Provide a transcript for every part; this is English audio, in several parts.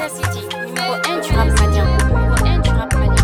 City, numéro 1 du rap malien. Numéro 1 du rap malien.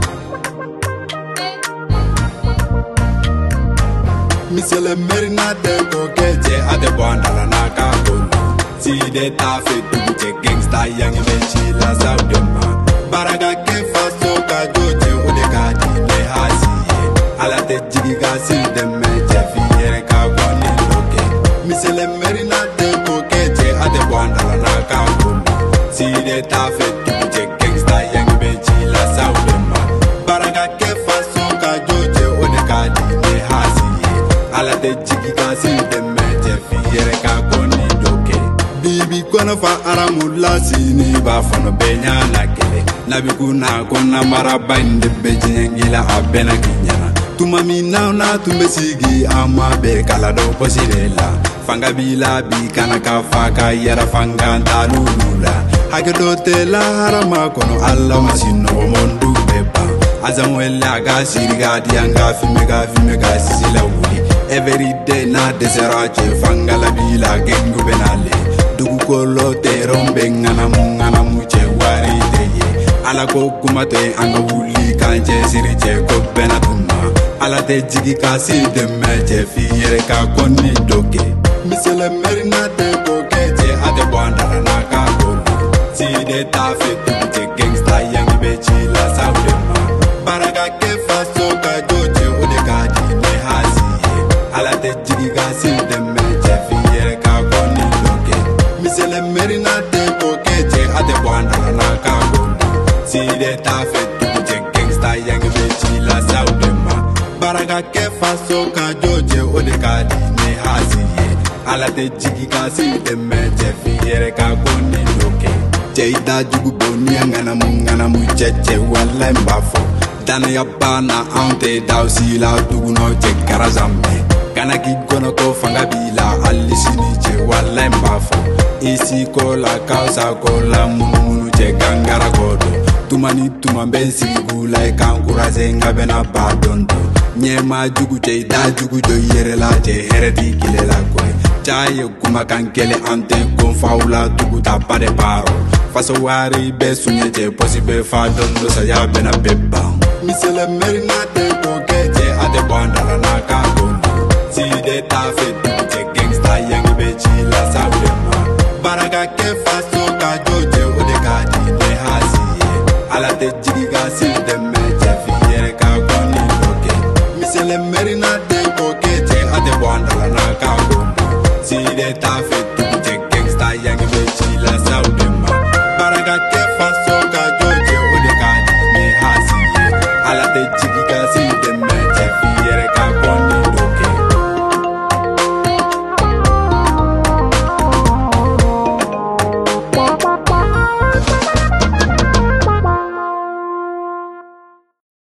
Misele merina de kokeje ade bondala na kakolo. Si de tafe tubuche gangsta yang mechi la saudema. Baraga ke faso ka joje ode kadi ne hasiye. Ala te jigi ka si de meche fiere ka kwani loke. Misele merina de kokeje ade bondala na kakolo. Si de tafe tubuche gangsta yang mechi la saudema. Baraga ke faso ka joje ode kadi ne hasiye. Ala te jigi ka si de meche fiere ka kwani loke. Bibi kono fa aramula sini ba fono benya na kele. Nabi kuna kona maraba inde bejengila abena kinyana. Tuma mina na tumbe sigi ama be kala do posirela. Fanga bila bi kana kafa ka yara fanga talulula. Hake do te la harama kono alla masino mondu beba. Azamwele aga siriga dianga fime ga sisila wuli. Every day na deserache fanga la bila gengu benale. Dugu kolo te rombe ngana muche wari teye. Ala ko kumate anga wuli kanje siriche ko benatuma. Ala te jigi kasi de meche fiere ka koni doke. Misele merina de kokeje ade bondala na kakolo. Si de tafe tubuche gangsta yangi bechi la saudema. Baraga ke faso ka joje ode kadi ne hasiye. Ala te jigi kasi de meche fiere ka koni doke. Misele merina de kokeje ade bondala na kakolo. Si de tafe tubuche gangsta yangi bechi la saudema. Baraga ke faso ka joje ode kadi ne hasiye. Ala te jigi kasi de meche fiere ka koni doke. Cheida jugu boni ngana mu cheche wala mbafo. Dana ya bana ante dausi la dugu no che karazambe. Kana ki gono ko fanga bila alisini che wala mbafo. Isi ko la causa ko la munu che gangara godo. Tumani tumambensi gula kankura zenga bena badondo. Nyema jugu cheida jugu jo yere la che heredi kile la kwe. Chaye kuma kankele ante konfaula tugu tapade paro. Faso wari be sunye che possible fa dondo sa ya bena beba. Misele merina de kokeje ade bondala na kakolo. Si de tafe tubuche gangsta yangi bechi la saudema. Baraga ke faso